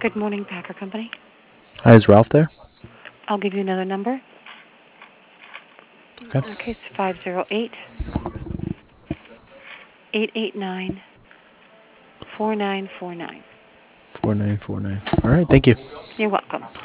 Good morning, Packer Company. Hi, is Ralph there? I'll give you another number. Okay. Okay, it's 508 889 4949. 4949. All right, thank you. You're welcome.